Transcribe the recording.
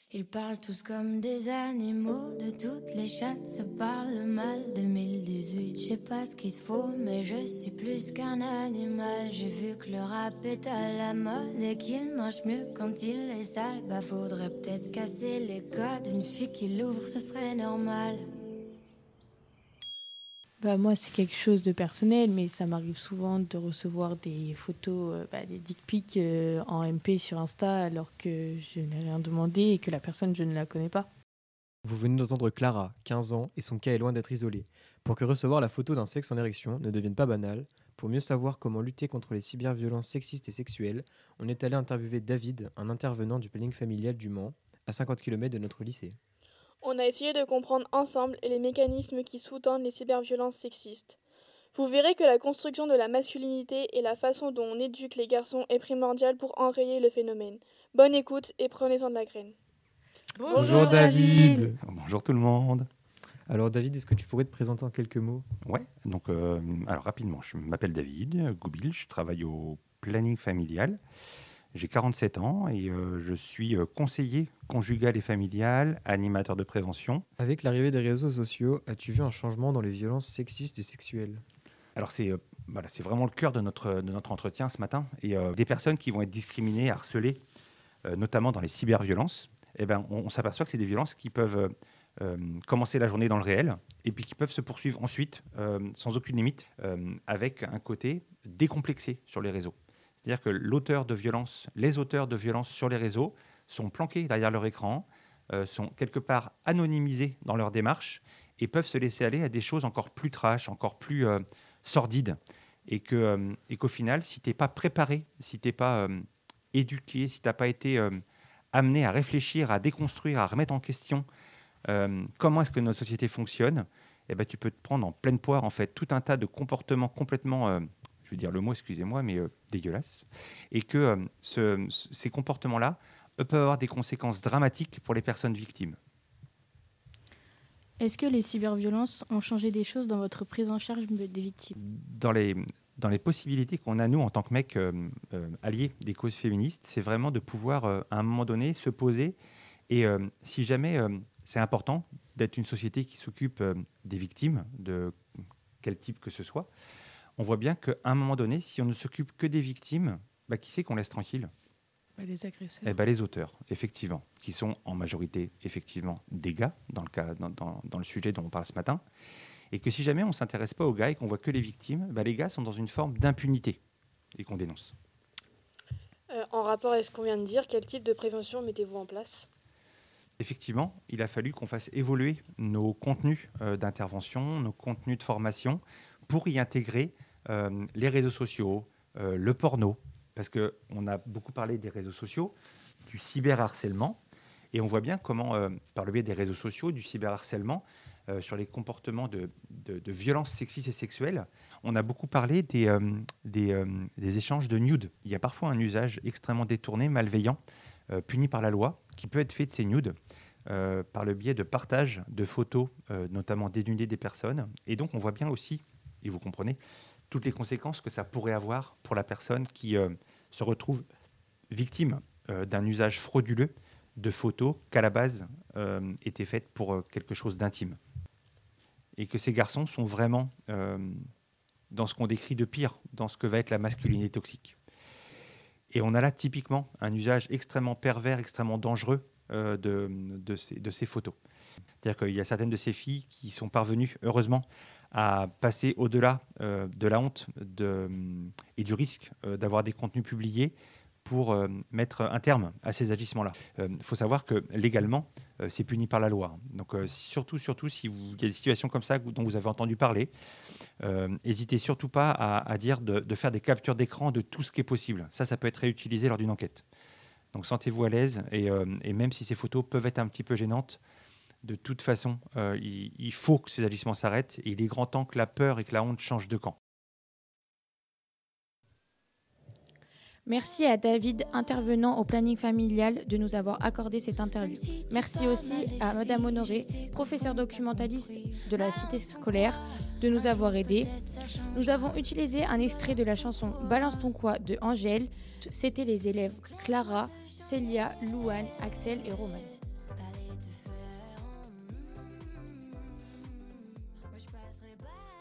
Ils parlent tous comme des animaux, de toutes les chattes, ça parle mal. 2018, je sais pas ce qu'il te faut, mais je suis plus qu'un animal. J'ai vu que le rap est à la mode et qu'il mange mieux quand il est sale. Bah faudrait peut-être casser les codes, une fille qui l'ouvre, ce serait normal. Bah moi, c'est quelque chose de personnel, mais ça m'arrive souvent de recevoir des photos, des dick pics en MP sur Insta alors que je n'ai rien demandé et que la personne, je ne la connais pas. Vous venez d'entendre Clara, 15 ans, et son cas est loin d'être isolé. Pour que recevoir la photo d'un sexe en érection ne devienne pas banal, pour mieux savoir comment lutter contre les cyberviolences sexistes et sexuelles, on est allé interviewer David, un intervenant du planning familial du Mans, à 50 km de notre lycée. On a essayé de comprendre ensemble les mécanismes qui sous-tendent les cyberviolences sexistes. Vous verrez que la construction de la masculinité et la façon dont on éduque les garçons est primordiale pour enrayer le phénomène. Bonne écoute et prenez-en de la graine. Bonjour David. Bonjour tout le monde. Alors David, est-ce que tu pourrais te présenter en quelques mots ? Ouais, donc alors rapidement, je m'appelle David Goubil, je travaille au planning familial. J'ai 47 ans et je suis conseiller conjugal et familial, animateur de prévention. Avec l'arrivée des réseaux sociaux, as-tu vu un changement dans les violences sexistes et sexuelles ? Alors c'est vraiment le cœur de notre entretien ce matin. Et des personnes qui vont être discriminées, harcelées, notamment dans les cyberviolences, on s'aperçoit que c'est des violences qui peuvent commencer la journée dans le réel et puis qui peuvent se poursuivre ensuite sans aucune limite avec un côté décomplexé sur les réseaux. C'est-à-dire que les auteurs de violences sur les réseaux sont planqués derrière leur écran, sont quelque part anonymisés dans leur démarche et peuvent se laisser aller à des choses encore plus trash, encore plus sordides. Et qu'au final, si tu n'es pas préparé, si tu n'es pas éduqué, si tu n'as pas été amené à réfléchir, à déconstruire, à remettre en question comment est-ce que notre société fonctionne, tu peux te prendre en pleine poire en fait tout un tas de comportements complètement je vais dire le mot, excusez-moi, mais dégueulasse, et que ces comportements-là peuvent avoir des conséquences dramatiques pour les personnes victimes. Est-ce que les cyberviolences ont changé des choses dans votre prise en charge des victimes ? Dans les possibilités qu'on a, nous, en tant que mecs alliés des causes féministes, c'est vraiment de pouvoir, à un moment donné, se poser, et si jamais c'est important d'être une société qui s'occupe des victimes, de quel type que ce soit, on voit bien qu'à un moment donné, si on ne s'occupe que des victimes, qui c'est qu'on laisse tranquille ? Les agresseurs. Les auteurs, effectivement, qui sont en majorité, effectivement, des gars, dans le sujet dont on parle ce matin. Et que si jamais on ne s'intéresse pas aux gars et qu'on voit que les victimes, les gars sont dans une forme d'impunité et qu'on dénonce. En rapport à ce qu'on vient de dire, quel type de prévention mettez-vous en place ? Effectivement, il a fallu qu'on fasse évoluer nos contenus d'intervention, nos contenus de formation, pour y intégrer les réseaux sociaux, le porno, parce qu'on a beaucoup parlé des réseaux sociaux, du cyberharcèlement, et on voit bien comment, par le biais des réseaux sociaux, du cyberharcèlement, sur les comportements de violences sexistes et sexuelles, on a beaucoup parlé des échanges de nudes. Il y a parfois un usage extrêmement détourné, malveillant, puni par la loi, qui peut être fait de ces nudes, par le biais de partage de photos, notamment dénudées des personnes. Et donc, on voit bien aussi, et vous comprenez, toutes les conséquences que ça pourrait avoir pour la personne qui se retrouve victime d'un usage frauduleux de photos qu'à la base étaient faites pour quelque chose d'intime. Et que ces garçons sont vraiment dans ce qu'on décrit de pire, dans ce que va être la masculinité toxique. Et on a là typiquement un usage extrêmement pervers, extrêmement dangereux de ces photos. C'est-à-dire qu'il y a certaines de ces filles qui sont parvenues, heureusement, à passer au-delà de la honte et du risque d'avoir des contenus publiés pour mettre un terme à ces agissements-là. Il faut savoir que légalement, c'est puni par la loi. Donc surtout, si il y a des situations comme ça dont vous avez entendu parler, n'hésitez surtout pas à dire de faire des captures d'écran de tout ce qui est possible. Ça peut être réutilisé lors d'une enquête. Donc sentez-vous à l'aise et même si ces photos peuvent être un petit peu gênantes, de toute façon, il faut que ces agissements s'arrêtent et il est grand temps que la peur et que la honte changent de camp. Merci à David, intervenant au planning familial, de nous avoir accordé cette interview. Merci aussi à Madame Honoré, professeure documentaliste de la cité scolaire, de nous avoir aidés. Nous avons utilisé un extrait de la chanson « Balance ton quoi » de Angèle. C'était les élèves Clara, Célia, Louane, Axel et Roman. pourrais pas